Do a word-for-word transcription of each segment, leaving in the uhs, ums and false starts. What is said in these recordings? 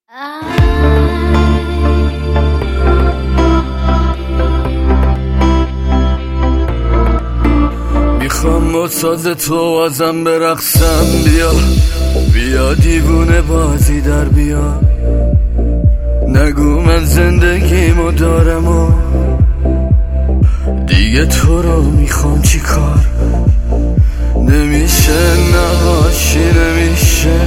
میخوام با ساز تو ازم برقصم، بیا بیا دیوونه بازی در بیا، نگو من زندگیمو دارم و دیگه تو رو میخوام چی کار. نمیشه نباشی، نمیشه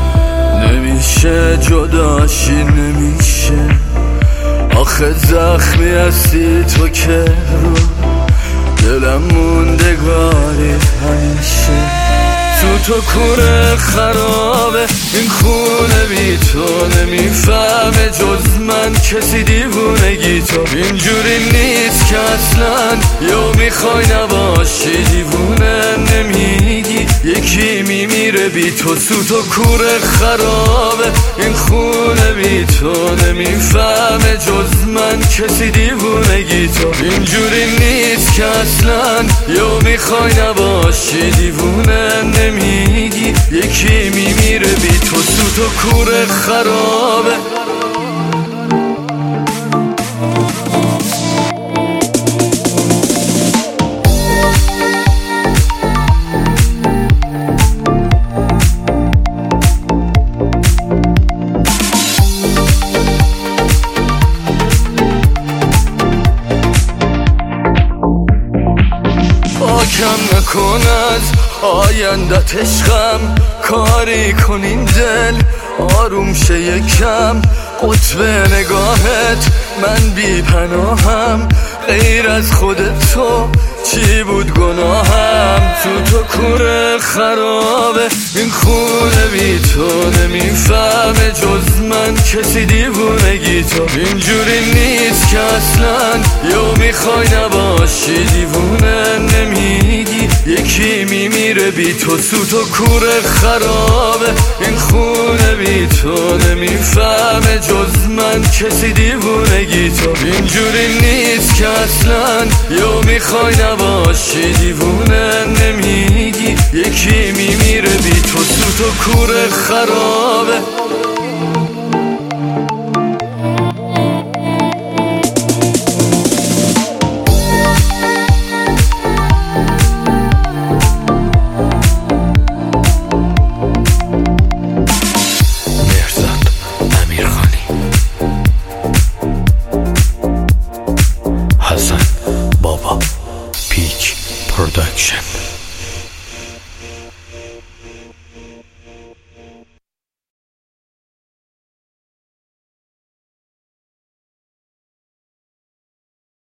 نمیشه جداشی، نمیشه آخه زخمی هستی تو که رو دلم موندگاری همیشه. تو تو کوره خرابه این خونه بی تو، نمیفهمه جز من کسی دیوونگی تو. اینجوری نیست که اصلا یا میخوای نباشی دیوونه نمیگی، یکی میمیره بی تو. تو تو کوره خرابه این خونه بی تو، نمیفهمه جز من کسی دیوونگی تو. اینجوری نیست که اصلا یا میخوای نباشی دیوونه نمیگی، یکی میمیره بی تو. تو تو کوره خرابه. پاکم نکن از آیندت عشقم، کاری کن این دل آروم شه یکم. قطب نگاهت من بی پناهم، غیر از خودت تو چی بود گناهم. تو تو کوره خرابه این خونه بی تو، نمیفهمه جز من کسی دیوونگی تو. اینجوری نیست که اصلا یا میخوای نباشی دیوونه نمیگی، یکی میمیره بی تو. تو تو کوره خرابه این خونه بی تو، نمیفهمه جز من کسی دیوونگی تو. اینجوری نیست که اصلا یا میخوای نباشی دیوونه نمیگی، یکی میمیره بی تو. تو تو کوره خرابه.